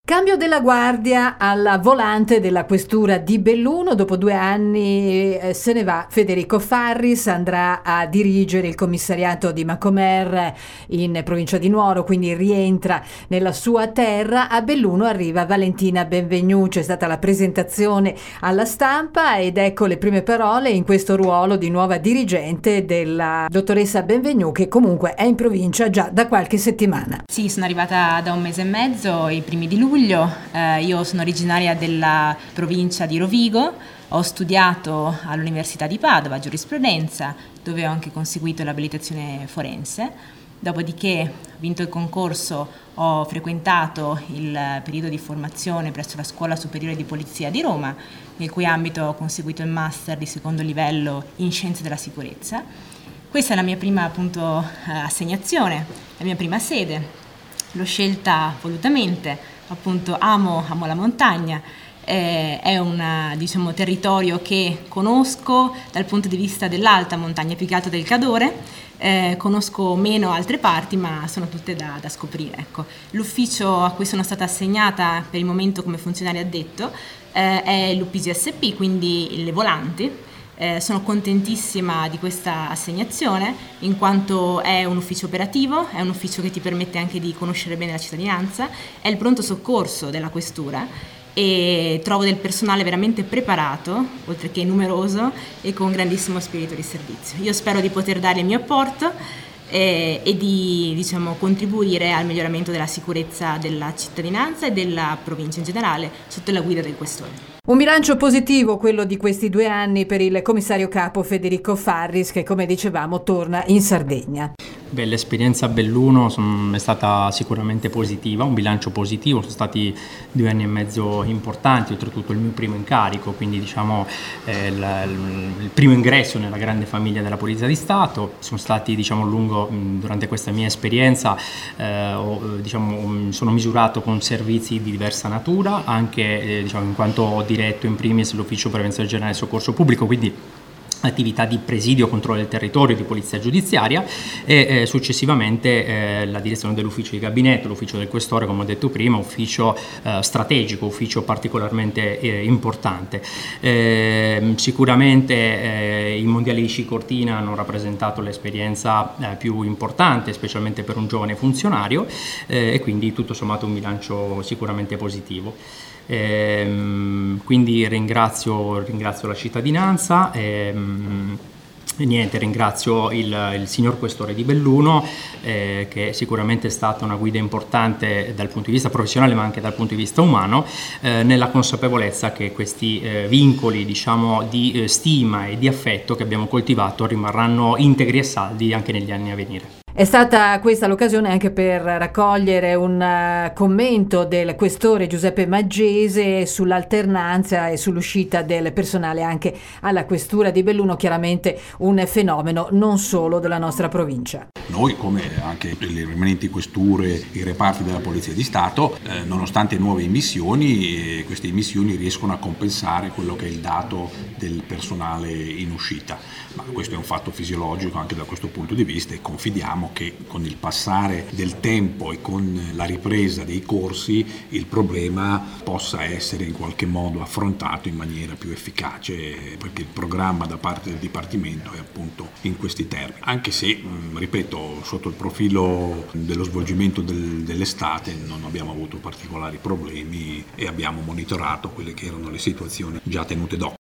Cambio della guardia al volante della questura di Belluno. Dopo 2 anni se ne va Federico Farris, andrà a dirigere il commissariato di Macomer in provincia di Nuoro, quindi rientra nella sua terra. A Belluno arriva Valentina Benvenu, c'è stata la presentazione alla stampa ed ecco le prime parole in questo ruolo di nuova dirigente della dottoressa Benvenu, che comunque è in provincia già da qualche settimana. Sì, sono arrivata da 1 mese e mezzo, i primi di luglio. Io sono originaria della provincia di Rovigo, ho studiato all'Università di Padova giurisprudenza, dove ho anche conseguito l'abilitazione forense. Dopodiché, vinto il concorso, ho frequentato il periodo di formazione presso la Scuola Superiore di Polizia di Roma, nel cui ambito ho conseguito il master di secondo livello in Scienze della Sicurezza. Questa è la mia prima assegnazione, la mia prima sede. L'ho scelta volutamente, appunto amo la montagna, è un territorio che conosco dal punto di vista dell'alta montagna, più che altro del Cadore, conosco meno altre parti, ma sono tutte da scoprire. Ecco. L'ufficio a cui sono stata assegnata per il momento come funzionario addetto è l'UPGSP, quindi le volanti. Sono contentissima di questa assegnazione in quanto è un ufficio operativo, è un ufficio che ti permette anche di conoscere bene la cittadinanza, è il pronto soccorso della questura e trovo del personale veramente preparato, oltre che numeroso e con grandissimo spirito di servizio. Io spero di poter dare il mio apporto e di contribuire al miglioramento della sicurezza della cittadinanza e della provincia in generale sotto la guida del questore. Un bilancio positivo quello di questi 2 anni per il commissario capo Federico Farris, che come dicevamo torna in Sardegna. L'esperienza a Belluno è stata sicuramente positiva, un bilancio positivo, sono stati 2 anni e mezzo importanti, oltretutto il mio primo incarico, quindi il primo ingresso nella grande famiglia della Polizia di Stato. Sono stati durante questa mia esperienza sono misurato con servizi di diversa natura, anche in quanto ho diretto in primis l'ufficio prevenzione generale e soccorso pubblico, quindi attività di presidio, controllo del territorio, di polizia giudiziaria e successivamente la direzione dell'ufficio di gabinetto, l'ufficio del questore, come ho detto prima, ufficio strategico, ufficio particolarmente importante. Sicuramente i mondiali di sci cortina hanno rappresentato l'esperienza più importante, specialmente per un giovane funzionario, e quindi tutto sommato un bilancio sicuramente positivo. Quindi ringrazio la cittadinanza ringrazio il signor Questore di Belluno, che sicuramente è stata una guida importante dal punto di vista professionale ma anche dal punto di vista umano, nella consapevolezza che questi vincoli di stima e di affetto che abbiamo coltivato rimarranno integri e saldi anche negli anni a venire. È stata questa l'occasione anche per raccogliere un commento del questore Giuseppe Maggese sull'alternanza e sull'uscita del personale anche alla questura di Belluno, chiaramente un fenomeno non solo della nostra provincia. Noi, come anche le rimanenti questure, i reparti della Polizia di Stato, nonostante nuove immissioni, queste immissioni riescono a compensare quello che è il dato del personale in uscita. Ma questo è un fatto fisiologico anche da questo punto di vista e confidiamo che con il passare del tempo e con la ripresa dei corsi il problema possa essere in qualche modo affrontato in maniera più efficace, perché il programma da parte del Dipartimento è appunto in questi termini. Anche se, ripeto, sotto il profilo dello svolgimento dell'estate non abbiamo avuto particolari problemi e abbiamo monitorato quelle che erano le situazioni già tenute d'occhio.